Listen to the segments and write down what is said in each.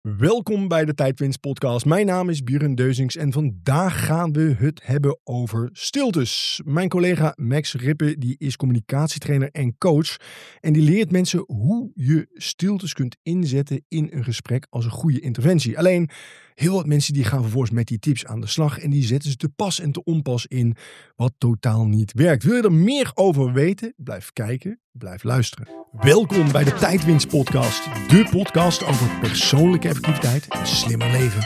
Welkom bij de Tijdwinst podcast. Mijn naam is Björn Deuzings en vandaag gaan we het hebben over stiltes. Mijn collega Max Rippe die is communicatietrainer en coach. En die leert mensen hoe je stiltes kunt inzetten in een gesprek als een goede interventie. Alleen heel wat mensen die gaan vervolgens met die tips aan de slag en die zetten ze te pas en te onpas in wat totaal niet werkt. Wil je er meer over weten? Blijf kijken, blijf luisteren. Welkom bij de Tijdwinst podcast. De podcast over persoonlijke effectiviteit en slimmer leven.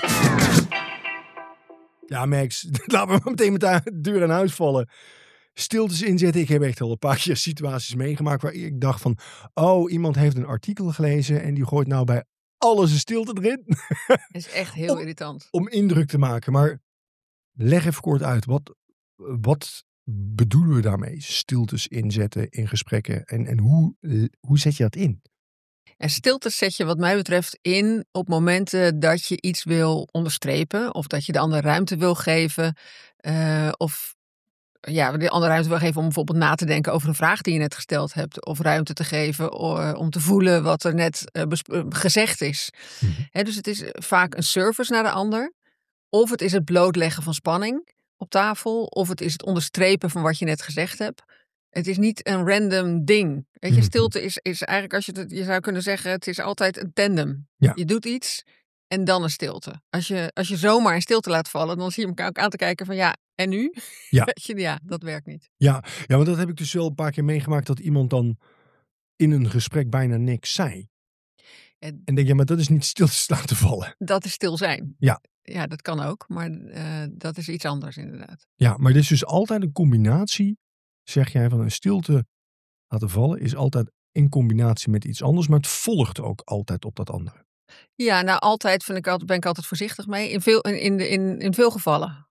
Ja Max, laten we meteen met de deur in huis vallen. Stiltes inzetten. Ik heb echt al een paar keer situaties meegemaakt waar ik dacht van, oh, iemand heeft een artikel gelezen en die gooit nou bij alles een stilte erin. Dat is echt heel irritant. Om indruk te maken. Maar leg even kort uit. Wat bedoelen we daarmee? Stiltes inzetten in gesprekken. En hoe zet je dat in? En stiltes zet je wat mij betreft in op momenten dat je iets wil onderstrepen. Of dat je de ander ruimte wil geven. Of de ander ruimte wil geven om bijvoorbeeld na te denken over een vraag die je net gesteld hebt. Of ruimte te geven om te voelen wat er net gezegd is. Mm-hmm. Dus het is vaak een service naar de ander. Of het is het blootleggen van spanning op tafel. Of het is het onderstrepen van wat je net gezegd hebt. Het is niet een random ding. Weet je, stilte is eigenlijk, als je zou kunnen zeggen, het is altijd een tandem. Ja. Je doet iets en dan een stilte. Als je zomaar een stilte laat vallen, dan zie je elkaar ook aan te kijken van ja, en nu? Ja. Weet je, dat werkt niet. Ja, want dat heb ik dus wel een paar keer meegemaakt dat iemand dan in een gesprek bijna niks zei. En denk je, maar dat is niet stil te laten vallen. Dat is stil zijn. Ja. Ja, dat kan ook, maar dat is iets anders inderdaad. Ja, maar er is dus altijd een combinatie, zeg jij, van een stilte laten vallen is altijd in combinatie met iets anders, maar het volgt ook altijd op dat andere. Ja, nou altijd ben ik altijd voorzichtig mee. In veel gevallen.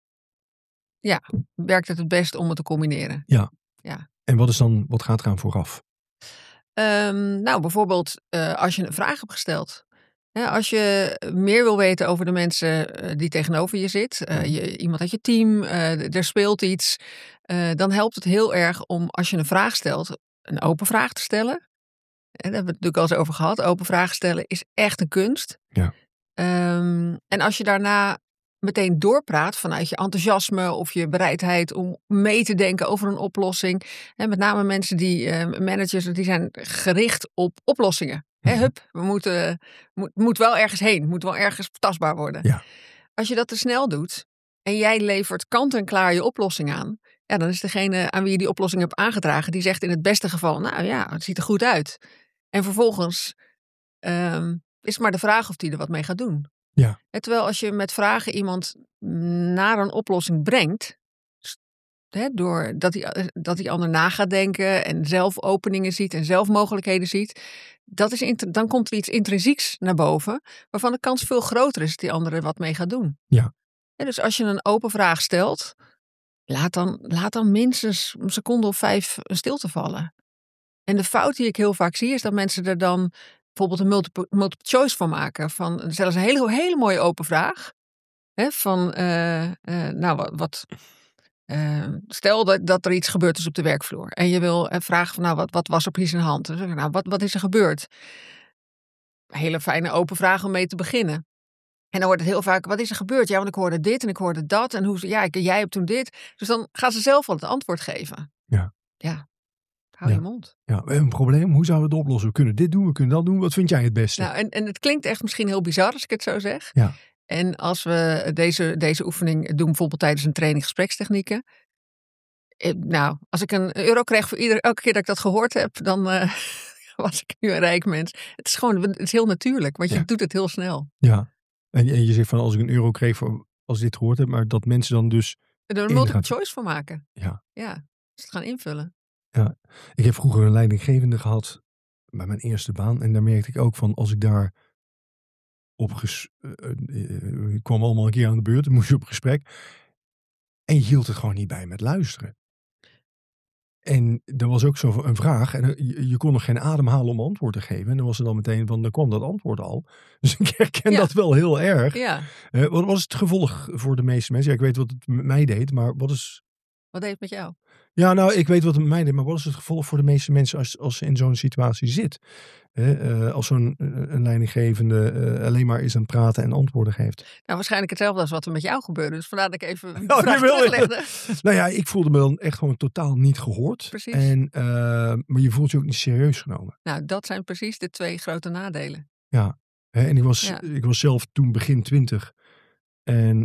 Ja, werkt het best om het te combineren. Ja. Ja. En wat gaat eraan vooraf? Bijvoorbeeld als je een vraag hebt gesteld. Als je meer wil weten over de mensen die tegenover je zit. Iemand uit je team, er speelt iets. Dan helpt het heel erg om als je een vraag stelt, een open vraag te stellen. Daar hebben we het natuurlijk al eens over gehad. Open vragen stellen is echt een kunst. Ja. En als je daarna meteen doorpraat vanuit je enthousiasme of je bereidheid om mee te denken over een oplossing. En met name mensen managers, die zijn gericht op oplossingen. Hup, moet wel ergens heen, moet wel ergens tastbaar worden. Ja. Als je dat te snel doet en jij levert kant en klaar je oplossing aan. Ja, dan is degene aan wie je die oplossing hebt aangedragen, die zegt in het beste geval, nou ja, het ziet er goed uit. En vervolgens is maar de vraag of die er wat mee gaat doen. Ja. Terwijl als je met vragen iemand naar een oplossing brengt, doordat die ander na gaat denken en zelf openingen ziet en zelf mogelijkheden ziet, dan komt er iets intrinsieks naar boven, waarvan de kans veel groter is dat die ander er wat mee gaat doen. Ja. Dus als je een open vraag stelt, laat dan minstens een seconde of 5 een stilte vallen. En de fout die ik heel vaak zie, is dat mensen er dan bijvoorbeeld een multiple choice van maken. Van zelfs een hele mooie open vraag. Stel dat er iets gebeurd is op de werkvloer. En je wil vragen van, wat was er precies aan de hand? Dan zeg ik, wat is er gebeurd? Een hele fijne open vraag om mee te beginnen. En dan wordt het heel vaak, wat is er gebeurd? Ja, want ik hoorde dit en ik hoorde dat. En jij hebt toen dit. Dus dan gaan ze zelf al het antwoord geven. Ja. Hou je mond. Ja, we hebben een probleem. Hoe zouden we het oplossen? We kunnen dit doen, we kunnen dat doen. Wat vind jij het beste? Nou, en het klinkt echt misschien heel bizar als ik het zo zeg. Ja. En als we deze oefening doen bijvoorbeeld tijdens een training gesprekstechnieken. Nou, als ik €1 kreeg voor elke keer dat ik dat gehoord heb, dan was ik nu een rijk mens. Het is heel natuurlijk, want je doet het heel snel. Ja. En je zegt van als ik €1 kreeg voor als ik dit gehoord heb, maar dat mensen dan dus Er een multiple choice van maken. Ja. Dus het gaan invullen. Ja, ik heb vroeger een leidinggevende gehad bij mijn eerste baan. En daar merkte ik ook van als ik daar ik kwam allemaal een keer aan de beurt. Dan moest je op gesprek. En je hield het gewoon niet bij met luisteren. En er was ook zo een vraag. En je kon nog geen adem halen om antwoord te geven. En dan was er dan meteen van, dan kwam dat antwoord al. Dus ik herken dat wel heel erg. Ja. Wat was het gevolg voor de meeste mensen? Ja, ik weet wat het met mij deed. Maar wat is Wat deed het met jou? Ja, nou, ik weet wat het met mij deed, maar wat is het gevolg voor de meeste mensen als ze in zo'n situatie zit? Als zo'n een leidinggevende alleen maar is aan het praten en antwoorden geeft. Nou, waarschijnlijk hetzelfde als wat er met jou gebeurde. Dus vandaar dat ik even de Oh, vraag jawel, ja. teruglegde. Nou ja, ik voelde me dan echt gewoon totaal niet gehoord. Precies. Maar je voelt je ook niet serieus genomen. Nou, dat zijn precies de 2 grote nadelen. Ja, en ik Ja. was zelf toen begin 20. En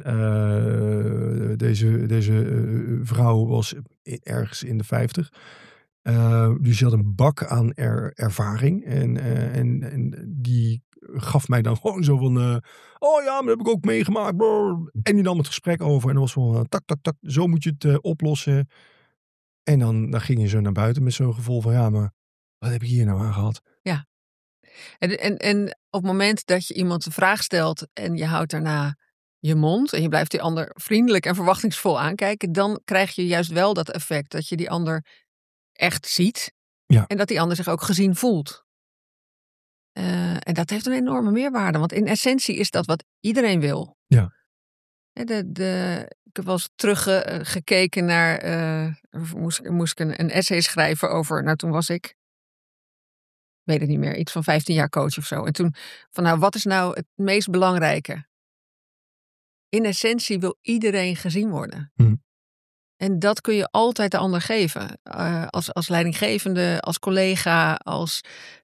deze vrouw was ergens in de 50. Dus die had een bak aan ervaring. En die gaf mij dan gewoon zo van... oh ja, maar dat heb ik ook meegemaakt. Brrr. En die nam het gesprek over. En dat was van tak, tak, tak. Zo moet je het oplossen. En dan ging je zo naar buiten met zo'n gevoel van... ja, maar wat heb ik hier nou aan gehad? Ja. En op het moment dat je iemand een vraag stelt en je houdt daarna je mond en je blijft die ander vriendelijk en verwachtingsvol aankijken, dan krijg je juist wel dat effect dat je die ander echt ziet Ja. en dat die ander zich ook gezien voelt. En dat heeft een enorme meerwaarde, want in essentie is dat wat iedereen wil. Ja. Ik heb wel eens teruggekeken naar, moest ik een essay schrijven over, nou toen was ik, weet het niet meer, iets van 15 jaar coach of zo. En toen van nou, wat is nou het meest belangrijke? In essentie wil iedereen gezien worden. En dat kun je altijd de ander geven. Als leidinggevende, als collega, als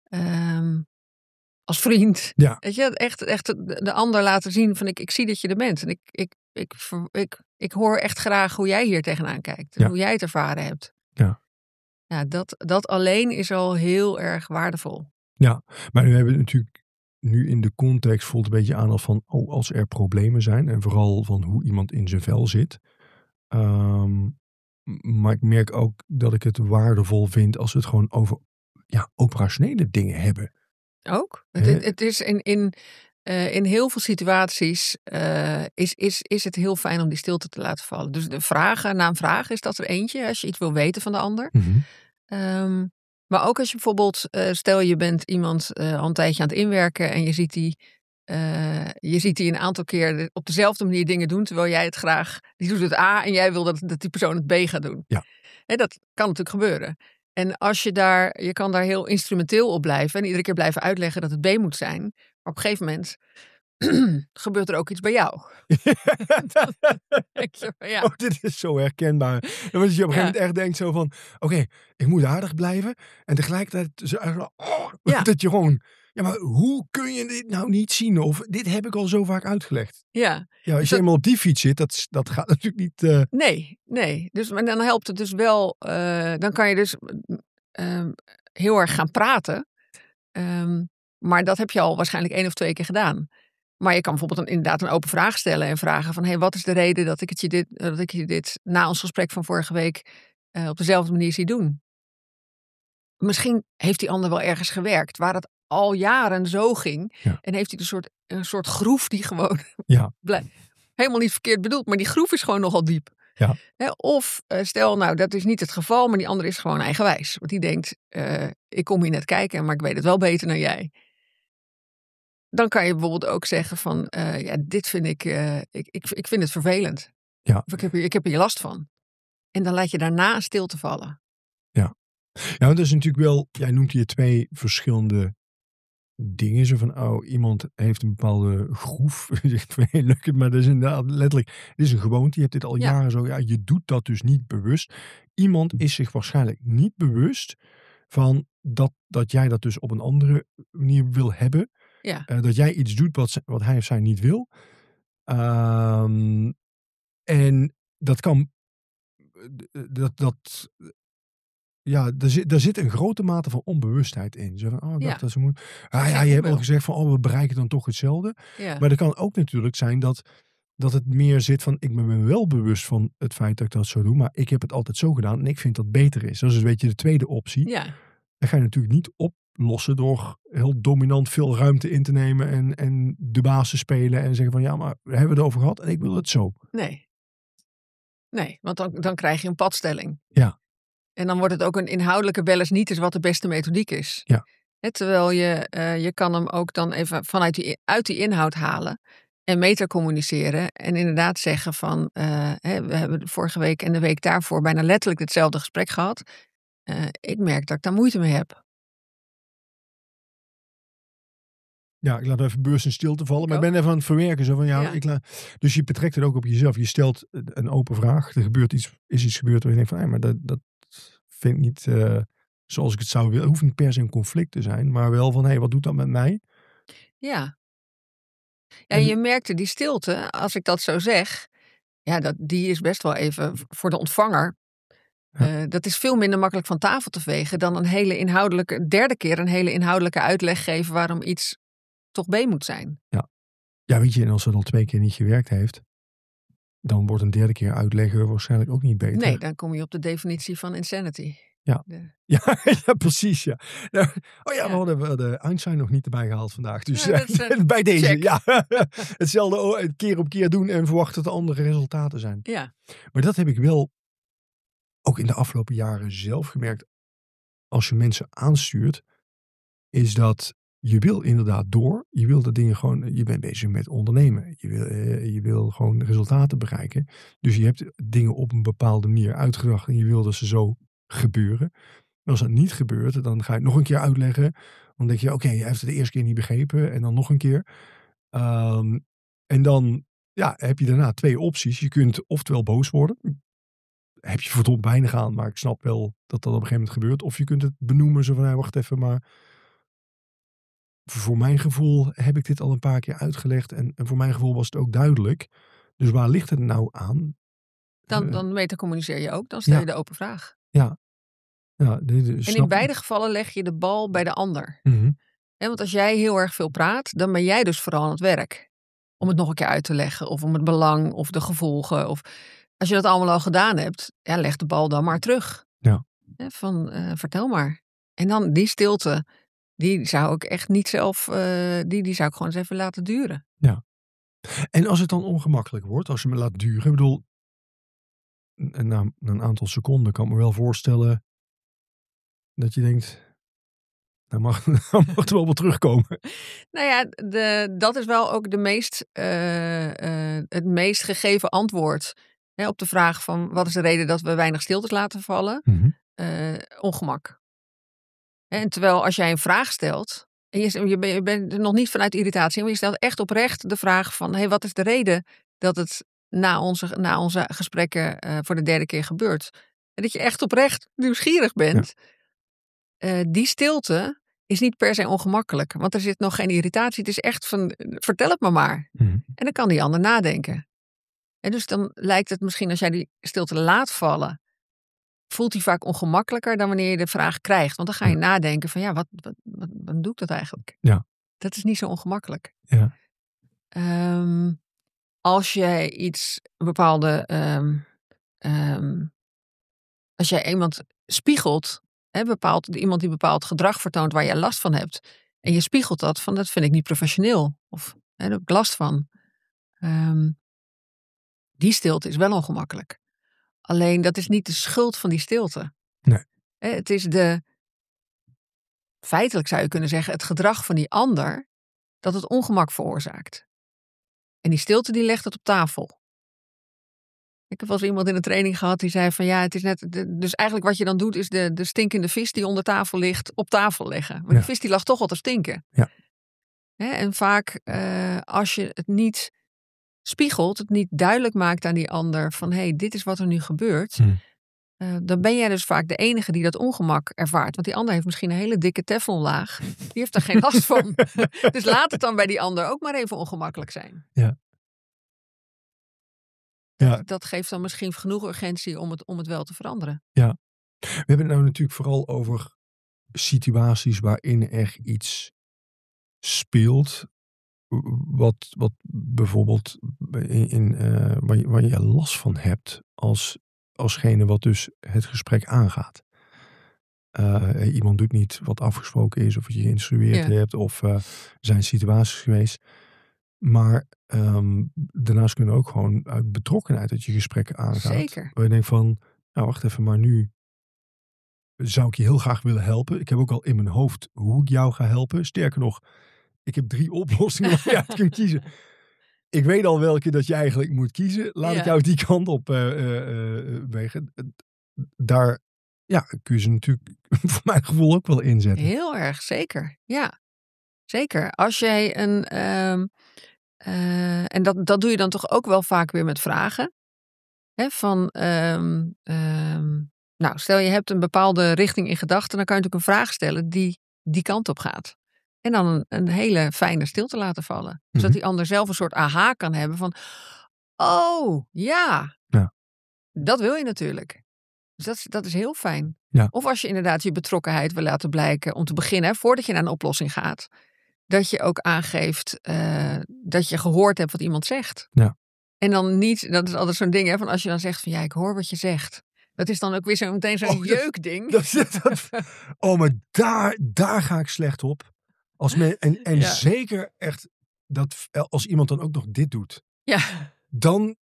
vriend. Ja. Weet je, echt de ander laten zien van ik zie dat je er bent. En ik hoor echt graag hoe jij hier tegenaan kijkt. En hoe jij het ervaren hebt. Ja. Ja, dat alleen is al heel erg waardevol. Ja, maar nu hebben we natuurlijk in de context voelt een beetje aan als van als er problemen zijn en vooral van hoe iemand in zijn vel zit. Maar ik merk ook dat ik het waardevol vind als we het gewoon over operationele dingen hebben. Ook. Het is in heel veel situaties is het heel fijn om die stilte te laten vallen. Dus de vragen na een vraag is dat er eentje als je iets wil weten van de ander. Maar ook als je bijvoorbeeld, stel je bent iemand al een tijdje aan het inwerken en je ziet die een aantal keer op dezelfde manier dingen doen, terwijl jij het graag, die doet het A en jij wil dat die persoon het B gaat doen. Ja. Dat kan natuurlijk gebeuren. En als je kan daar heel instrumenteel op blijven en iedere keer blijven uitleggen dat het B moet zijn. Maar op een gegeven moment gebeurt er ook iets bij jou. Dan denk je van, ja. Oh, dit is zo herkenbaar. Want je op een gegeven moment echt denkt zo van... Oké, ik moet aardig blijven. En tegelijkertijd dat je gewoon... Ja, maar hoe kun je dit nou niet zien? Of dit heb ik al zo vaak uitgelegd. Ja. Ja, als je helemaal op die fiets zit, dat gaat natuurlijk niet... Nee. Dus, maar dan helpt het dus wel... dan kan je dus heel erg gaan praten. Maar dat heb je al waarschijnlijk 1 of 2 keer gedaan. Maar je kan bijvoorbeeld inderdaad een open vraag stellen en vragen van... wat is de reden dat ik je dit na ons gesprek van vorige week op dezelfde manier zie doen? Misschien heeft die ander wel ergens gewerkt waar het al jaren zo ging. Ja. En heeft hij een soort groef die gewoon helemaal niet verkeerd bedoeld. Maar die groef is gewoon nogal diep. Ja. Of stel nou dat is niet het geval, maar die ander is gewoon eigenwijs. Want die denkt, ik kom hier net kijken, maar ik weet het wel beter dan jij. Dan kan je bijvoorbeeld ook zeggen van, dit vind ik vind het vervelend. Ja. Of ik heb hier last van. En dan laat je daarna stilte vallen. Ja. Ja, want dat is natuurlijk wel, jij noemt hier 2 verschillende dingen. Zo van, iemand heeft een bepaalde groef. Leuk, maar dat is inderdaad letterlijk, dit is een gewoonte. Je hebt dit al jaren zo. Ja, je doet dat dus niet bewust. Iemand is zich waarschijnlijk niet bewust van dat jij dat dus op een andere manier wil hebben. Ja. Dat jij iets doet wat hij of zij niet wil. En dat kan... Ja, er zit een grote mate van onbewustheid in. Zo van, ik dacht dat ze moet. Je hebt al gezegd van, we bereiken dan toch hetzelfde. Ja. Maar er kan ook natuurlijk zijn dat het meer zit van, ik ben me wel bewust van het feit dat ik dat zo doe, maar ik heb het altijd zo gedaan en ik vind dat beter is. Dat is een beetje de tweede optie. Ja. Dan ga je natuurlijk niet oplossen door heel dominant veel ruimte in te nemen en de baas te spelen en zeggen van, ja, maar we hebben het over gehad en ik wil het zo. Nee, want dan krijg je een padstelling. Ja. En dan wordt het ook een inhoudelijke wel eens niet is wat de beste methodiek is. Ja. Terwijl je kan hem ook dan even uit die inhoud halen. En metacommuniceren en inderdaad zeggen van... we hebben vorige week en de week daarvoor bijna letterlijk hetzelfde gesprek gehad. Ik merk dat ik daar moeite mee heb. Ja, ik laat even bewust in stilte vallen. Maar Ik ik ben even aan het verwerken. Zo van, Ja. Dus je betrekt het ook op jezelf. Je stelt een open vraag. Er gebeurt iets, is iets gebeurd waar je denkt van... maar dat vind ik niet zoals ik het zou willen. Het hoeft niet per se een conflict te zijn. Maar wel van, wat doet dat met mij? Ja. En je merkte die stilte, als ik dat zo zeg... Ja, die is best wel even voor de ontvanger... dat is veel minder makkelijk van tafel te vegen... dan derde keer een hele inhoudelijke uitleg geven... waarom iets toch B moet zijn. Ja, weet je, en als het al 2 keer niet gewerkt heeft... dan wordt een derde keer uitleggen waarschijnlijk ook niet beter. Nee, dan kom je op de definitie van insanity. Ja, ja precies. Ja. We hadden Einstein nog niet erbij gehaald vandaag. Dus bij deze, check. ja. Hetzelfde keer op keer doen en verwachten dat er andere resultaten zijn. Ja. Maar dat heb ik wel ook in de afgelopen jaren zelf gemerkt. Als je mensen aanstuurt, is dat je wil inderdaad door. Je wil de dingen gewoon, je bent bezig met ondernemen. Je wil gewoon resultaten bereiken. Dus je hebt dingen op een bepaalde manier uitgedacht en je wil dat ze zo gebeuren. En als dat niet gebeurt, dan ga je het nog een keer uitleggen. Dan denk je, oké, hij heeft het de eerste keer niet begrepen. En dan nog een keer. En dan heb je daarna 2 opties. Je kunt oftewel boos worden. Heb je verdomd weinig aan, maar ik snap wel dat dat op een gegeven moment gebeurt. Of je kunt het benoemen zo van, wacht even, maar... Voor mijn gevoel heb ik dit al een paar keer uitgelegd. En voor mijn gevoel was het ook duidelijk. Dus waar ligt het nou aan? Dan metacommuniceer je ook. Dan stel je de open vraag. Ja. En in beide gevallen leg je de bal bij de ander. Mm-hmm. Want als jij heel erg veel praat, dan ben jij dus vooral aan het werk. Om het nog een keer uit te leggen. Of om het belang of de gevolgen. Of als je dat allemaal al gedaan hebt, leg de bal dan maar terug. Ja. Vertel maar. En dan die stilte, die zou ik echt niet zelf, die zou ik gewoon eens even laten duren. Ja. En als het dan ongemakkelijk wordt, als je me laat duren, ik bedoel, na een aantal seconden kan ik me wel voorstellen dat je denkt, nou mag er wel terugkomen. Nou ja, dat is wel ook het meest gegeven antwoord op de vraag van wat is de reden dat we weinig stiltes laten vallen? Mm-hmm. Ongemak. En terwijl als jij een vraag stelt, en je bent nog niet vanuit irritatie, maar je stelt echt oprecht de vraag van, wat is de reden dat het na onze gesprekken voor de 3e keer gebeurt? En dat je echt oprecht nieuwsgierig bent. Ja. Die stilte is niet per se ongemakkelijk, want er zit nog geen irritatie. Het is echt van, vertel het me maar. Mm-hmm. En dan kan die ander nadenken. En dus dan lijkt het misschien, als jij die stilte laat vallen, voelt hij vaak ongemakkelijker dan wanneer je de vraag krijgt. Want dan ga je nadenken van, wat doe ik dat eigenlijk? Ja. Dat is niet zo ongemakkelijk. Ja. Als jij als jij iemand spiegelt, iemand die bepaald gedrag vertoont waar je last van hebt, en je spiegelt dat vind ik niet professioneel. Of daar heb ik last van. Die stilte is wel ongemakkelijk. Alleen dat is niet de schuld van die stilte. Nee. Het is feitelijk zou je kunnen zeggen, het gedrag van die ander dat het ongemak veroorzaakt. En die stilte die legt het op tafel. Ik heb wel eens iemand in een training gehad die zei van het is net, dus eigenlijk wat je dan doet is de stinkende vis die onder tafel ligt op tafel leggen. Maar die vis die lag toch al te stinken. Ja. En vaak als je het niet spiegelt, het niet duidelijk maakt aan die ander van dit is wat er nu gebeurt. Dan ben jij dus vaak de enige die dat ongemak ervaart. Want die ander heeft misschien een hele dikke teflonlaag. Die heeft er geen last van. Dus laat het dan bij die ander ook maar even ongemakkelijk zijn. Ja. Dat geeft dan misschien genoeg urgentie om het wel te veranderen. Ja. We hebben het nou natuurlijk vooral over situaties waarin er iets speelt. Wat bijvoorbeeld waar je last van hebt alsgene wat dus het gesprek aangaat. Iemand doet niet wat afgesproken is of wat je geïnstrueerd hebt of zijn situaties geweest. Maar daarnaast kunnen ook gewoon uit betrokkenheid dat je gesprekken aangaat. Zeker. Waar je denkt van, nou wacht even, maar nu zou ik je heel graag willen helpen. Ik heb ook al in mijn hoofd hoe ik jou ga helpen. Sterker nog, ik heb 3 oplossingen waar je uit kunt kiezen. ik weet al welke dat je eigenlijk moet kiezen. Laat ik jou die kant op wegen. Daar kun je ze natuurlijk voor mijn gevoel ook wel inzetten. Heel erg, zeker. Ja, zeker. Als jij en dat doe je dan toch ook wel vaak weer met vragen. Hè, nou, stel je hebt een bepaalde richting in gedachten, dan kan je natuurlijk een vraag stellen die kant op gaat. En dan een hele fijne stilte laten vallen. Zodat die ander zelf een soort aha kan hebben van, oh, ja. Dat wil je natuurlijk. Dus dat is heel fijn. Ja. Of als je inderdaad je betrokkenheid wil laten blijken om te beginnen, voordat je naar een oplossing gaat, dat je ook aangeeft dat je gehoord hebt wat iemand zegt. Ja. En dan niet, dat is altijd zo'n ding, hè, van als je dan zegt van ja, ik hoor wat je zegt. Dat is dan ook weer meteen zo'n jeukding. Maar daar ga ik slecht op. Zeker echt, als iemand dan ook nog dit doet. Ja. Dan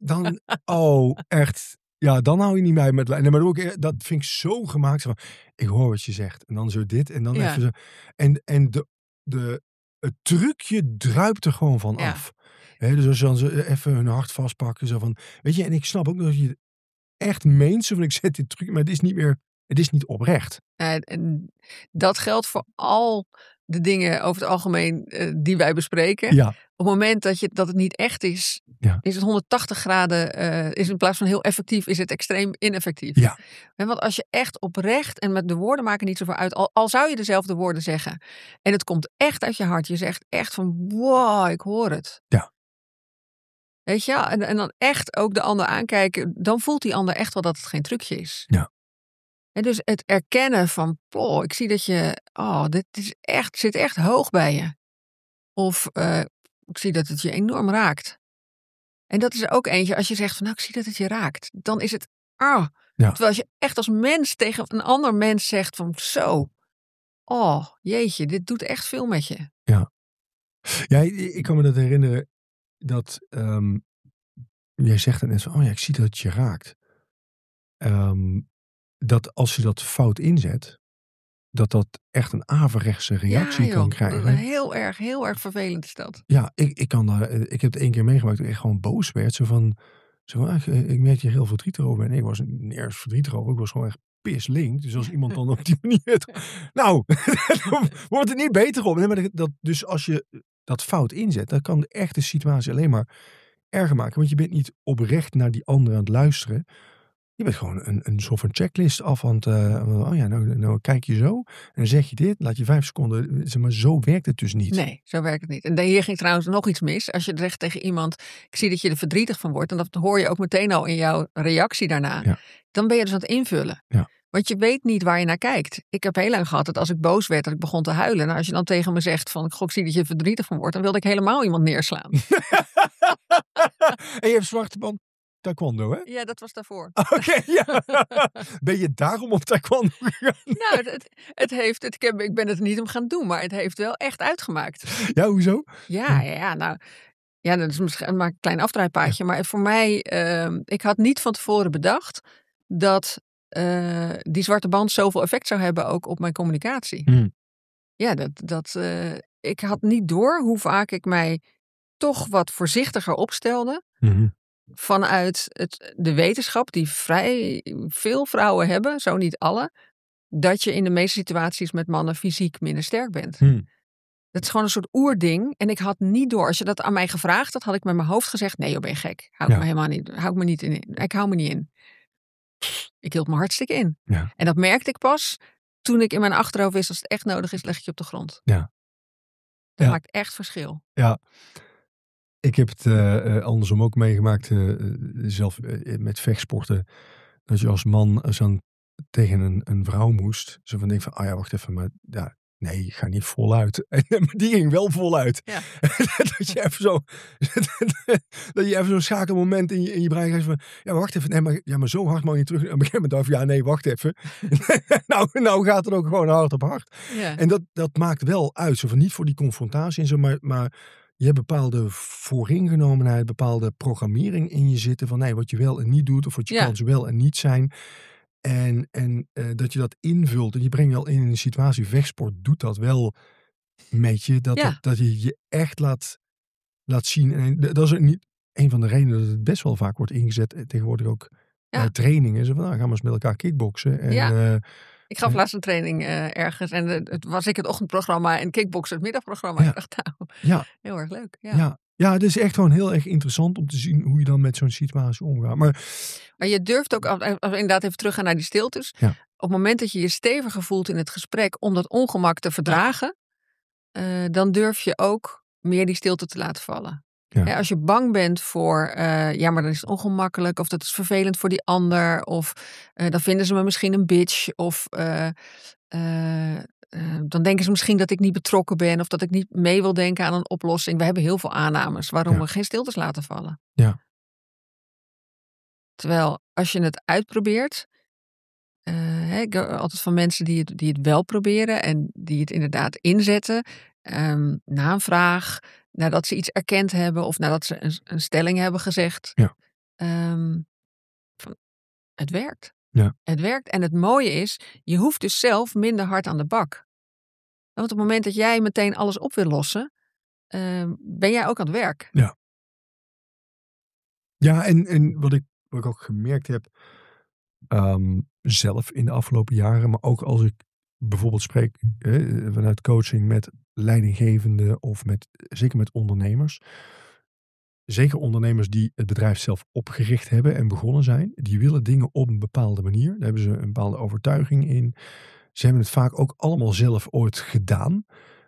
echt. Ja, dan hou je niet mee met lijn. Nee, maar dat vind ik zo gemaakt. Van, ik hoor wat je zegt. En dan zo dit. En dan even zo. En het trucje druipt er gewoon van af. He, dus als je dan zo even hun hart vastpakken. Zo van, weet je, en ik snap ook dat je echt meent. Zo van, ik zet dit trucje, maar het is niet oprecht. En dat geldt voor al de dingen over het algemeen die wij bespreken. Ja. Op het moment dat het niet echt is, is het 180 graden, is in plaats van heel effectief, is het extreem ineffectief. Ja. En want als je echt oprecht, en met de woorden maken niet zoveel uit, al zou je dezelfde woorden zeggen, en het komt echt uit je hart, je zegt echt van, wow, ik hoor het. Ja. Weet je, en dan echt ook de ander aankijken, dan voelt die ander echt wel dat het geen trucje is. Ja. En dus het erkennen van, ik zie dat je, dit zit echt hoog bij je. Of ik zie dat het je enorm raakt. En dat is ook eentje, als je zegt van, nou, ik zie dat het je raakt. Dan is het, Terwijl als je echt als mens tegen een ander mens zegt van, zo, jeetje, dit doet echt veel met je. Ja. Ja, ik kan me dat herinneren, dat jij zegt het net van, ik zie dat het je raakt. Dat als je dat fout inzet, dat echt een averechtse reactie kan krijgen. Heel erg vervelend is dat. Ja, ik heb het 1 keer meegemaakt dat ik echt gewoon boos werd. Zo van ik merk je heel verdrietig over. En ik was niet ergens verdrietig over. Ik was gewoon echt pislink. Dus als iemand dan op die manier... Nou, dan wordt het niet beter op. Nee, maar dus als je dat fout inzet, dan kan echt de situatie alleen maar erger maken. Want je bent niet oprecht naar die ander aan het luisteren. Je bent gewoon een soort van checklist af aan het... nou kijk je zo. En dan zeg je dit, laat je 5 seconden... Maar zo werkt het dus niet. Nee, zo werkt het niet. En hier ging trouwens nog iets mis. Als je zegt tegen iemand, ik zie dat je er verdrietig van wordt. En dat hoor je ook meteen al in jouw reactie daarna. Ja. Dan ben je dus aan het invullen. Ja. Want je weet niet waar je naar kijkt. Ik heb heel lang gehad dat als ik boos werd, dat ik begon te huilen. Nou, als je dan tegen me zegt van, ik zie dat je er verdrietig van wordt. Dan wilde ik helemaal iemand neerslaan. En je hebt zwarte band taekwondo, hè? Ja, dat was daarvoor. Oké, ja. Ben je daarom op taekwondo gegaan? Nou, ik ben het niet om gaan doen, maar het heeft wel echt uitgemaakt. Ja, hoezo? Ja, nou... Ja, dat is misschien maar een klein afdraaipaadje. Maar voor mij, ik had niet van tevoren bedacht dat die zwarte band zoveel effect zou hebben ook op mijn communicatie. Ja, ik had niet door hoe vaak ik mij toch wat voorzichtiger opstelde. Vanuit de wetenschap die vrij veel vrouwen hebben, zo niet alle, dat je in de meeste situaties met mannen fysiek minder sterk bent. Dat is gewoon een soort oerding. En ik had niet door. Als je dat aan mij gevraagd had, had ik met mijn hoofd gezegd, nee joh, ben je gek. Hou ik me niet in. Ik hou me niet in. Ik hield me hartstikke in. Ja. En dat merkte ik pas toen ik in mijn achterhoofd wist, als het echt nodig is, leg ik je op de grond. Ja. Dat maakt echt verschil. Ja. Ik heb het andersom ook meegemaakt, zelf met vechtsporten. Dat je als man zo tegen een vrouw moest. Zo van denk van, wacht even, maar ja, nee, ik ga niet voluit. Maar die ging wel voluit. Ja. dat je even zo'n schakelmoment in je brein krijgt van, ja, wacht even, nee, maar zo hard mag je terug. En op een gegeven moment dacht ik, nee, wacht even. nou gaat het ook gewoon hard op hard. Ja. En dat maakt wel uit. Zo van niet voor die confrontatie en zo, maar je hebt bepaalde vooringenomenheid, bepaalde programmering in je zitten van nee, wat je wel en niet doet, of wat je kansen wel en niet zijn. En dat je dat invult en je brengt wel in een situatie. Vechtsport doet dat wel met je. Dat je je echt laat zien. En dat is niet een van de redenen dat het best wel vaak wordt ingezet. Tegenwoordig ook bij trainingen. Zo van, gaan we eens met elkaar kickboksen. En, ik gaf laatst een training ergens. En het was het ochtendprogramma en kickboksen het middagprogramma. Ik dacht, heel erg leuk. Ja, het is echt gewoon heel erg interessant om te zien hoe je dan met zo'n situatie omgaat. Maar je durft ook, als we inderdaad even teruggaan naar die stiltes. Ja. Op het moment dat je je steviger voelt in het gesprek om dat ongemak te verdragen. Dan durf je ook meer die stilte te laten vallen. Ja, als je bang bent voor, maar dan is het ongemakkelijk. Of dat is vervelend voor die ander. Of dan vinden ze me misschien een bitch. Of dan denken ze misschien dat ik niet betrokken ben. Of dat ik niet mee wil denken aan een oplossing. We hebben heel veel aannames waarom we geen stiltes laten vallen. Ja. Terwijl als je het uitprobeert. Ik hoor altijd van mensen die het wel proberen. En die het inderdaad inzetten. Na een vraag. Nadat ze iets erkend hebben. Of nadat ze een stelling hebben gezegd. Ja. Het werkt. Ja. Het werkt. En het mooie is. Je hoeft dus zelf minder hard aan de bak. Want op het moment dat jij meteen alles op wil lossen. Ben jij ook aan het werk. Ja. Ja, en wat ik ook gemerkt heb. Zelf in de afgelopen jaren. Maar ook als ik bijvoorbeeld spreek vanuit coaching met leidinggevenden. Of zeker met ondernemers. Zeker ondernemers die het bedrijf zelf opgericht hebben en begonnen zijn. Die willen dingen op een bepaalde manier. Daar hebben ze een bepaalde overtuiging in. Ze hebben het vaak ook allemaal zelf ooit gedaan.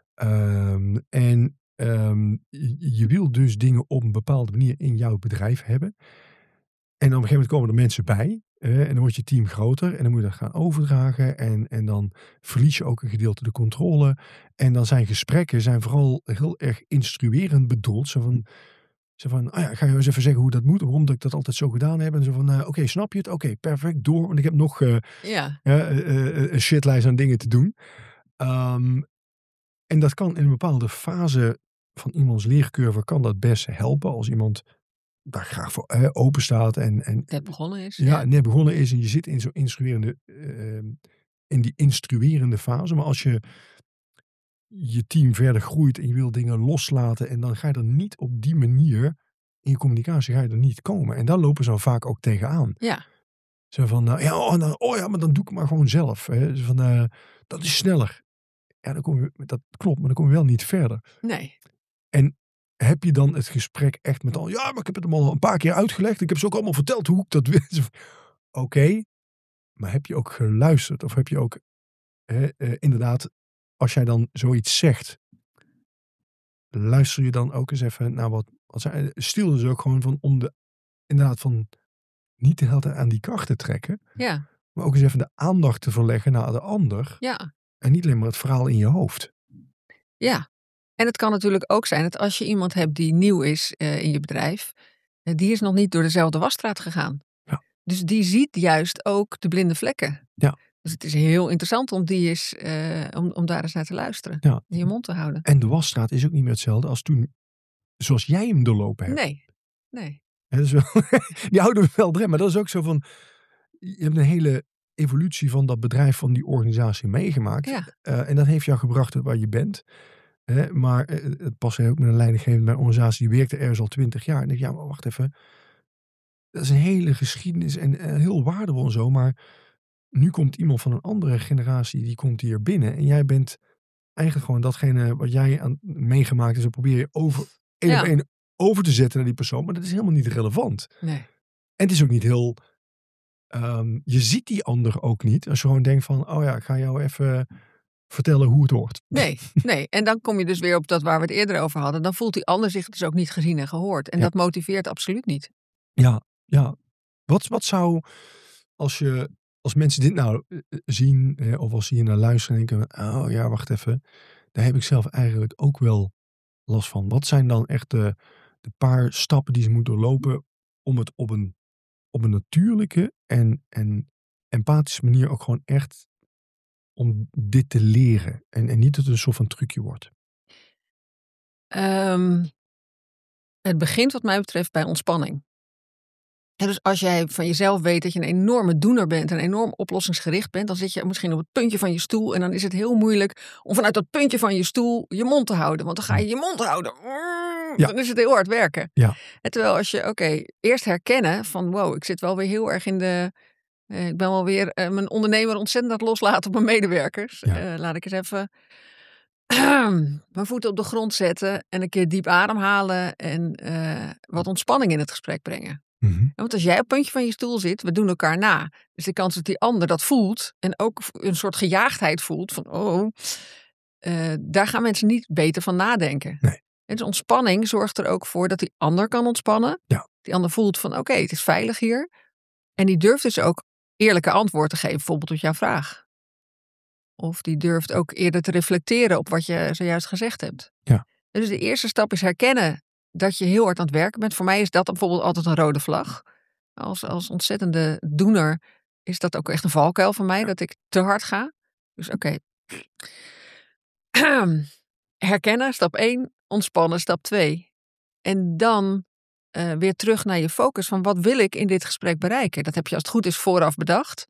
Je wil dus dingen op een bepaalde manier in jouw bedrijf hebben. En op een gegeven moment komen er mensen bij. En dan wordt je team groter. En dan moet je dat gaan overdragen. En dan verlies je ook een gedeelte de controle. En dan zijn gesprekken vooral heel erg instruerend bedoeld. Zo van, ga je eens even zeggen hoe dat moet. Waarom dat ik dat altijd zo gedaan heb. En zo van, oké, snap je het? Oké, perfect, door. Want ik heb nog een shitlijst aan dingen te doen. En dat kan in een bepaalde fase van iemands leercurve kan dat best helpen. Als iemand daar graag voor open staat. En net begonnen is. Net begonnen is. En je zit in zo'n in die instruerende fase. Maar als je team verder groeit en je wil dingen loslaten. En dan ga je er niet op die manier in je communicatie ga je er niet komen. En daar lopen ze dan vaak ook tegenaan. Ja. Zo van, maar dan doe ik het maar gewoon zelf. Hè. Zo van, dat is sneller. Ja, dat klopt, maar dan kom je wel niet verder. Nee. En heb je dan het gesprek echt met maar ik heb het hem al een paar keer uitgelegd. Ik heb ze ook allemaal verteld hoe ik dat wil. Oké, maar heb je ook geluisterd? Of heb je ook inderdaad, als jij dan zoiets zegt, luister je dan ook eens even naar wat zijn. Stil dus ook gewoon van niet de hele tijd aan die kracht te trekken. Ja. Maar ook eens even de aandacht te verleggen naar de ander. Ja. En niet alleen maar het verhaal in je hoofd. Ja. En het kan natuurlijk ook zijn dat als je iemand hebt die nieuw is in je bedrijf. Die is nog niet door dezelfde wasstraat gegaan. Ja. Dus die ziet juist ook de blinde vlekken. Ja. Dus het is heel interessant om om daar eens naar te luisteren. Ja. In je mond te houden. En de wasstraat is ook niet meer hetzelfde als toen, zoals jij hem doorlopen hebt. Nee. Dat is wel, die houden we wel drem. Maar dat is ook zo van, je hebt een hele evolutie van dat bedrijf, van die organisatie meegemaakt. Ja. En dat heeft jou gebracht waar je bent. Maar het past ook met een leidinggevende bij een organisatie die werkte ergens al 20 jaar. En denk ik, maar wacht even. Dat is een hele geschiedenis en heel waardevol en zo. Maar nu komt iemand van een andere generatie, die komt hier binnen. En jij bent eigenlijk gewoon datgene wat jij meegemaakt is. En probeer je één op één over te zetten naar die persoon. Maar dat is helemaal niet relevant. Nee. En het is ook niet heel. Je ziet die ander ook niet. Als je gewoon denkt van, ik ga jou even vertellen hoe het hoort. Nee. En dan kom je dus weer op dat waar we het eerder over hadden. Dan voelt die ander zich dus ook niet gezien en gehoord. En dat motiveert absoluut niet. Ja. Wat zou, als mensen dit nou zien, of als ze hier naar luisteren en denken, wacht even. Daar heb ik zelf eigenlijk ook wel last van. Wat zijn dan echt de paar stappen die ze moeten doorlopen om het op een natuurlijke en empathische manier ook gewoon echt om dit te leren. En niet dat het een soort van trucje wordt. Het begint wat mij betreft bij ontspanning. En dus als jij van jezelf weet dat je een enorme doener bent en enorm oplossingsgericht bent, dan zit je misschien op het puntje van je stoel en dan is het heel moeilijk om vanuit dat puntje van je stoel je mond te houden. Want dan ga je je mond houden. Dan is het heel hard werken. Ja. En terwijl als je, eerst herkennen van wow, ik zit wel weer heel erg in de... ik ben wel weer mijn ondernemer ontzettend aan het loslaten op mijn medewerkers. Ja. Laat ik eens even mijn voeten op de grond zetten en een keer diep ademhalen en wat ontspanning in het gesprek brengen. Mm-hmm. Want als jij op het puntje van je stoel zit, we doen elkaar na. Dus de kans dat die ander dat voelt en ook een soort gejaagdheid voelt van daar gaan mensen niet beter van nadenken. Nee. En dus ontspanning zorgt er ook voor dat die ander kan ontspannen. Ja. Die ander voelt van het is veilig hier. En die durft dus ook eerlijke antwoord te geven, bijvoorbeeld op jouw vraag. Of die durft ook eerder te reflecteren op wat je zojuist gezegd hebt. Ja. Dus de eerste stap is herkennen dat je heel hard aan het werken bent. Voor mij is dat bijvoorbeeld altijd een rode vlag. Als ontzettende doener is dat ook echt een valkuil van mij, dat ik te hard ga. Dus herkennen, stap 1. Ontspannen, stap 2. En dan weer terug naar je focus van wat wil ik in dit gesprek bereiken. Dat heb je als het goed is vooraf bedacht.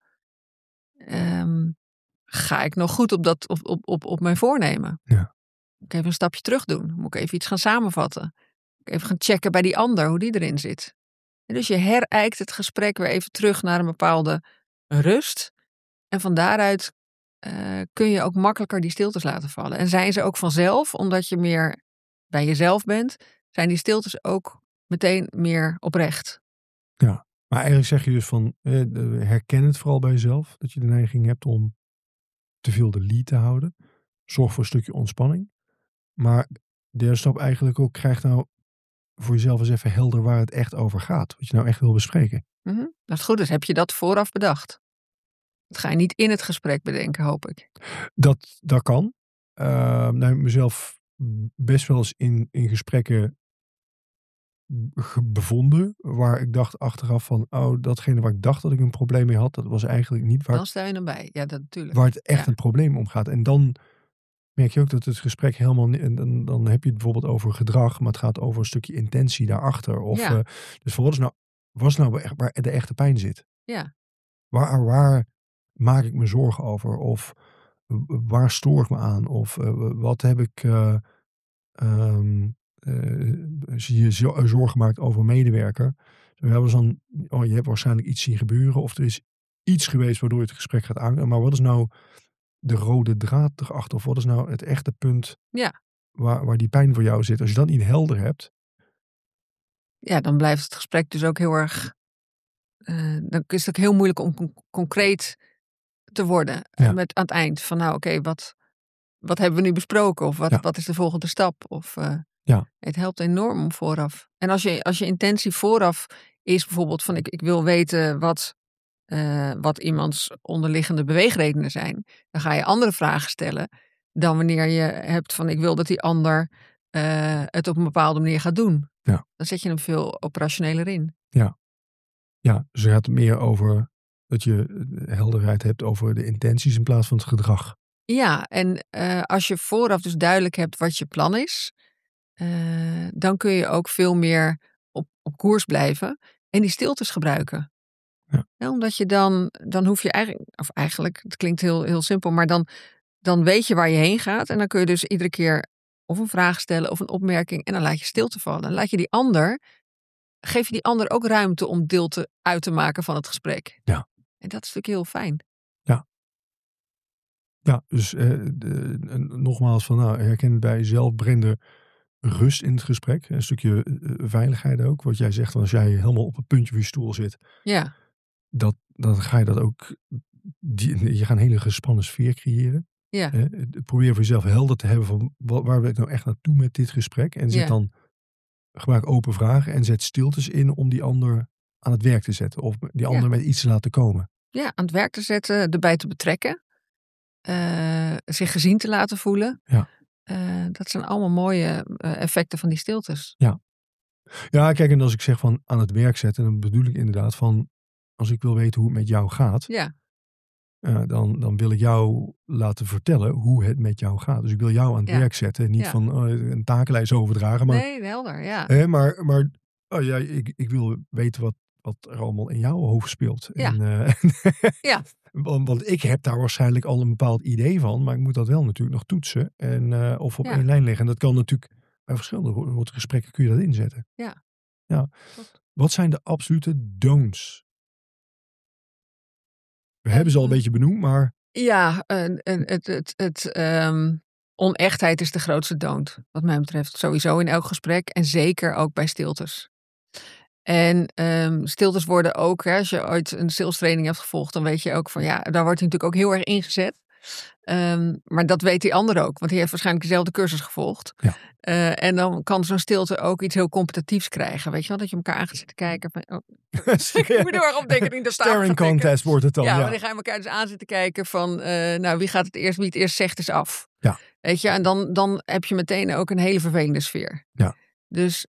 Ga ik nog goed op mijn voornemen? Ja. Moet ik even een stapje terug doen? Moet ik even iets gaan samenvatten? Moet ik even gaan checken bij die ander hoe die erin zit? En dus je herijkt het gesprek weer even terug naar een bepaalde rust. En van daaruit kun je ook makkelijker die stiltes laten vallen. En zijn ze ook vanzelf, omdat je meer bij jezelf bent, zijn die stiltes ook meteen meer oprecht. Ja, maar eigenlijk zeg je dus van herken het vooral bij jezelf. Dat je de neiging hebt om te veel de lead te houden. Zorg voor een stukje ontspanning. Maar de derde stap eigenlijk ook, krijg nou voor jezelf eens even helder waar het echt over gaat. Wat je nou echt wil bespreken. Mm-hmm. Als het goed is, heb je dat vooraf bedacht. Dat ga je niet in het gesprek bedenken, hoop ik. Dat kan. Nou, mezelf best wel eens in gesprekken bevonden. Waar ik dacht achteraf van, datgene waar ik dacht dat ik een probleem mee had, dat was eigenlijk niet waar. Dan sta je erbij. Ja, dat natuurlijk. Waar het echt een probleem om gaat. En dan merk je ook dat het gesprek helemaal niet. En dan heb je het bijvoorbeeld over gedrag, maar het gaat over een stukje intentie daarachter. Of, dus voor wat is nou echt waar de echte pijn zit? Ja. Waar maak ik me zorgen over? Of waar stoor ik me aan? Of wat heb ik zie je zorgen gemaakt over een medewerker? We hebben dan, je hebt waarschijnlijk iets zien gebeuren. Of er is iets geweest waardoor je het gesprek gaat aan. Maar wat is nou de rode draad erachter? Of wat is nou het echte punt waar die pijn voor jou zit? Als je dat niet helder hebt. Ja, dan blijft het gesprek dus ook heel erg. Dan is het ook heel moeilijk om concreet te worden. Met aan het eind van wat hebben we nu besproken? Of wat is de volgende stap? Of het helpt enorm om vooraf. En als je intentie vooraf is bijvoorbeeld van ik wil weten wat iemands onderliggende beweegredenen zijn. Dan ga je andere vragen stellen dan wanneer je hebt van ik wil dat die ander het op een bepaalde manier gaat doen. Ja. Dan zet je hem veel operationeler in. Ja, dus het gaat meer over dat je helderheid hebt over de intenties in plaats van het gedrag. Ja, en als je vooraf dus duidelijk hebt wat je plan is, dan kun je ook veel meer op koers blijven en die stiltes gebruiken. Ja, omdat je dan hoef je eigenlijk, het klinkt heel, heel simpel, maar dan weet je waar je heen gaat. En dan kun je dus iedere keer of een vraag stellen of een opmerking en dan laat je stilte vallen. Dan geef je die ander ook ruimte om deel uit te maken van het gesprek. Ja. En dat is natuurlijk heel fijn. Ja, dus nogmaals van herken het bij jezelf, breng er rust in het gesprek. Een stukje veiligheid ook. Wat jij zegt, als jij helemaal op het puntje van je stoel zit. Ja. Dan ga je dat ook. Je gaat een hele gespannen sfeer creëren. Ja. Probeer voor jezelf helder te hebben van waar wil ik nou echt naartoe met dit gesprek. En gebruik open vragen en zet stiltes in om die ander aan het werk te zetten. Of die ander met iets te laten komen. Ja, aan het werk te zetten, erbij te betrekken. Zich gezien te laten voelen. Ja. Dat zijn allemaal mooie effecten van die stiltes. Ja, kijk, en als ik zeg van aan het werk zetten, dan bedoel ik inderdaad van als ik wil weten hoe het met jou gaat, dan wil ik jou laten vertellen hoe het met jou gaat. Dus ik wil jou aan het werk zetten, niet van een takenlijst overdragen. Maar, nee, helder, ja. Maar ik wil weten wat er allemaal in jouw hoofd speelt. Ja. Ja. Want ik heb daar waarschijnlijk al een bepaald idee van, maar ik moet dat wel natuurlijk nog toetsen of op één lijn leggen. En dat kan natuurlijk bij verschillende gesprekken kun je dat inzetten. Ja. Klopt. Wat zijn de absolute don'ts? We hebben ze al een beetje benoemd, maar... Ja, onechtheid is de grootste don't. Wat mij betreft sowieso in elk gesprek. En zeker ook bij stiltes. En stiltes worden ook, als je ooit een salestraining hebt gevolgd, dan weet je ook van daar wordt hij natuurlijk ook heel erg ingezet. Maar dat weet die ander ook, want die heeft waarschijnlijk dezelfde cursus gevolgd. Ja. En dan kan zo'n stilte ook iets heel competitiefs krijgen. Weet je wel, dat je elkaar aan gaat zitten kijken. Van, ik moet heel erg opdenken. Niet Staring contest wordt het dan. Ja, maar dan ga je elkaar dus aan zitten kijken van, wie het eerst zegt is af. Ja. Weet je, en dan heb je meteen ook een hele vervelende sfeer. Ja. Dus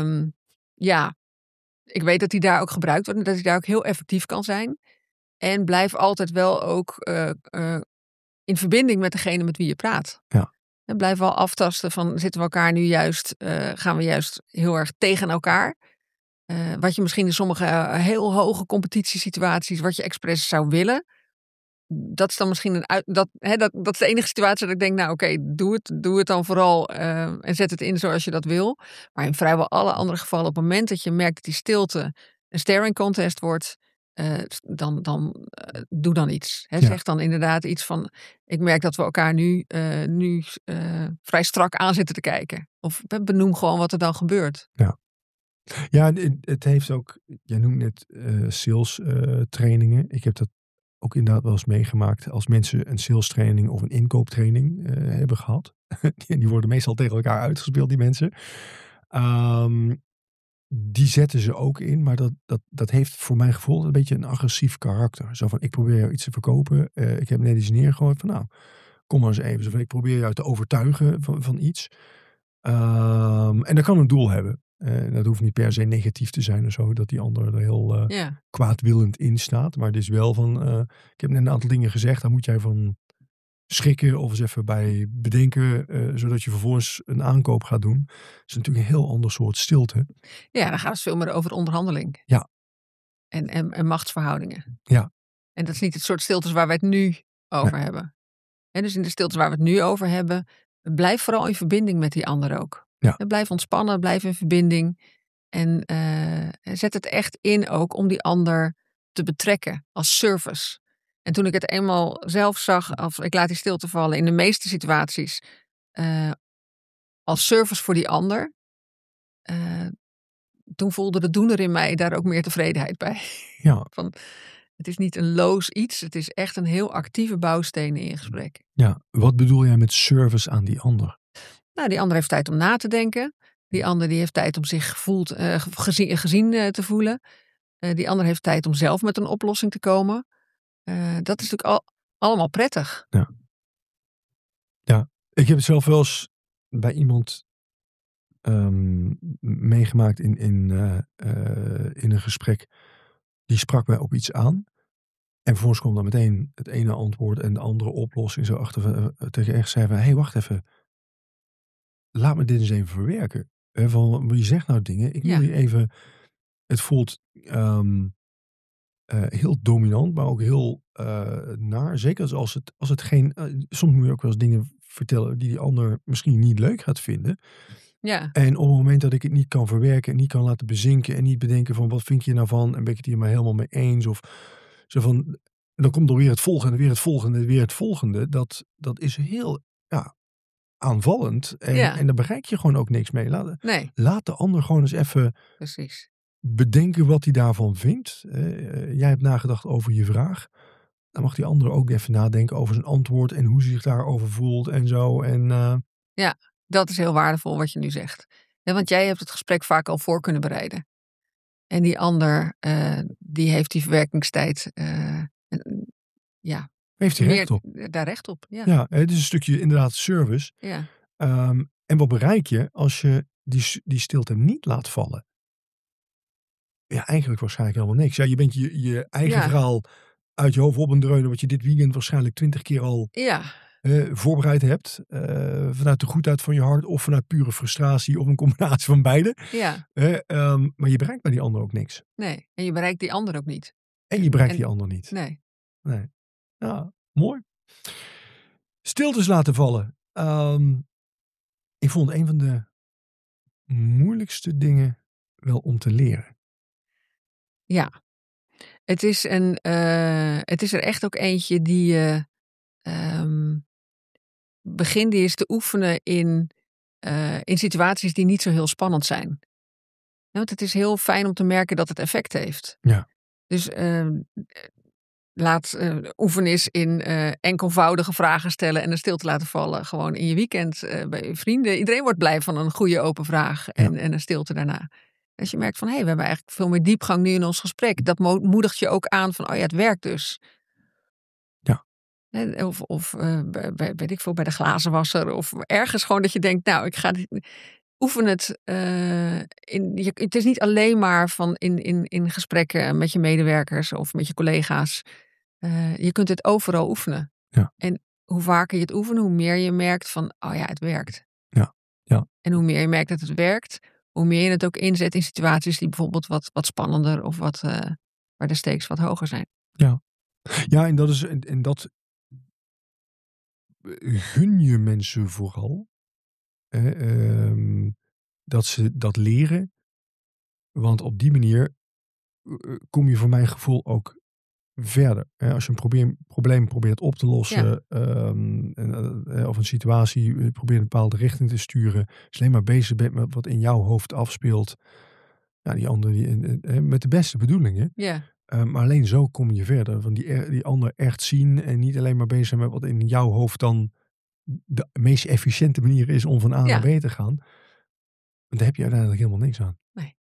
ik weet dat die daar ook gebruikt wordt en dat hij daar ook heel effectief kan zijn. En blijf altijd wel ook in verbinding met degene met wie je praat. Ja. En blijf wel aftasten van, zitten we elkaar nu juist, gaan we juist heel erg tegen elkaar? Wat je misschien in sommige heel hoge competitiesituaties, wat je expres zou willen. Dat is dan misschien dat is de enige situatie dat ik denk, nou oké, doe het dan vooral en zet het in zoals je dat wil. Maar in vrijwel alle andere gevallen, op het moment dat je merkt dat die stilte een staring contest wordt, dan doe dan iets. Zeg dan inderdaad iets van, ik merk dat we elkaar nu vrij strak aan zitten te kijken. Of benoem gewoon wat er dan gebeurt. Ja, het heeft ook, jij noemt net sales trainingen. Ik heb dat ook inderdaad wel eens meegemaakt als mensen een sales training of een inkooptraining hebben gehad. Die worden meestal tegen elkaar uitgespeeld, die mensen. Die zetten ze ook in, maar dat heeft voor mijn gevoel een beetje een agressief karakter. Zo van, ik probeer jou iets te verkopen. Ik heb net iets neergegooid van, nou, kom maar eens even. Zo van, ik probeer jou te overtuigen van iets. En dat kan een doel hebben. Dat hoeft niet per se negatief te zijn of zo, dat die ander er heel kwaadwillend in staat. Maar het is wel van, ik heb net een aantal dingen gezegd, daar moet jij van schrikken of eens even bij bedenken, zodat je vervolgens een aankoop gaat doen. Dat is natuurlijk een heel ander soort stilte. Ja, dan gaat het veel meer over onderhandeling. Ja. En machtsverhoudingen. Ja. En dat is niet het soort stiltes waar wij het nu over hebben. En dus in de stiltes waar we het nu over hebben, blijf vooral in verbinding met die ander ook. Ja. En blijf ontspannen, blijf in verbinding. En zet het echt in ook om die ander te betrekken als service. En toen ik het eenmaal zelf zag, of ik laat die stilte vallen in de meeste situaties, als service voor die ander, toen voelde de doener in mij daar ook meer tevredenheid bij. Ja. Van, het is niet een loos iets, het is echt een heel actieve bouwsteen in je gesprek. Ja, wat bedoel jij met service aan die ander? Nou, die ander heeft tijd om na te denken. Die ander die heeft tijd om zich gezien te voelen. Die ander heeft tijd om zelf met een oplossing te komen. Dat is natuurlijk allemaal prettig. Ja, ik heb het zelf wel eens bij iemand meegemaakt in een gesprek. Die sprak mij op iets aan. En vervolgens kwam dan meteen het ene antwoord en de andere oplossing zo achter. Tegen echt zei van, hey, wacht even. Laat me dit eens even verwerken. Van, je zegt nou dingen. Ik wil je even. Het voelt heel dominant, maar ook heel naar. Zeker als het geen. Soms moet je ook wel eens dingen vertellen die ander misschien niet leuk gaat vinden. Ja. En op het moment dat ik het niet kan verwerken en niet kan laten bezinken en niet bedenken van wat vind je nou van en ben ik het hier maar helemaal mee eens of zo van. Dan komt er weer het volgende, weer het volgende, weer het volgende. Dat is heel aanvallend. En daar bereik je gewoon ook niks mee. Laat de ander gewoon eens even bedenken wat hij daarvan vindt. Jij hebt nagedacht over je vraag. Dan mag die ander ook even nadenken over zijn antwoord en hoe hij zich daarover voelt en zo. Ja, dat is heel waardevol wat je nu zegt. Want jij hebt het gesprek vaak al voor kunnen bereiden. En die ander, die heeft die verwerkingstijd. Heeft hij recht op? Daar recht op, ja. Ja, het is een stukje inderdaad service. Ja. En wat bereik je als je die stilte niet laat vallen? Ja, eigenlijk waarschijnlijk helemaal niks. Ja, je bent je eigen verhaal uit je hoofd op en dreunen, wat je dit weekend waarschijnlijk 20 keer al voorbereid hebt. Vanuit de goedheid van je hart of vanuit pure frustratie of een combinatie van beide. Ja, Maar je bereikt bij die ander ook niks. nee. En je bereikt die ander ook niet. En je bereikt En- die ander niet. Nee. Nee. Ja, mooi. Stiltes laten vallen. Ik vond een van de moeilijkste dingen wel om te leren. Ja. Het is er echt ook eentje die je begin die eens te oefenen in situaties die niet zo heel spannend zijn. Ja, want het is heel fijn om te merken dat het effect heeft. Ja. Dus oefen eens in enkelvoudige vragen stellen en er stil te laten vallen. Gewoon in je weekend bij je vrienden. Iedereen wordt blij van een goede open vraag en een stilte daarna. Als je merkt van, we hebben eigenlijk veel meer diepgang nu in ons gesprek. Dat moedigt je ook aan van, het werkt dus. Ja. Of weet ik veel, bij de glazenwasser. Of ergens gewoon dat je denkt, ik ga oefen het. Het is niet alleen maar van in gesprekken met je medewerkers of met je collega's. Je kunt het overal oefenen. Ja. En hoe vaker je het oefent, hoe meer je merkt van, het werkt. Ja. Ja. En hoe meer je merkt dat het werkt, hoe meer je het ook inzet in situaties die bijvoorbeeld wat spannender of waar de stakes wat hoger zijn. Ja. Ja, en dat is en dat gun je mensen vooral. Dat ze dat leren. Want op die manier kom je voor mijn gevoel ook verder. Als je een probleem probeert op te lossen. Of een situatie probeert een bepaalde richting te sturen. Als je alleen maar bezig bent met wat in jouw hoofd afspeelt. Ja, die ander met de beste bedoelingen. Ja. Maar alleen zo kom je verder. Van die ander echt zien. En niet alleen maar bezig zijn met wat in jouw hoofd dan de meest efficiënte manier is om van A naar B te gaan. Want daar heb je uiteindelijk helemaal niks aan. Nee.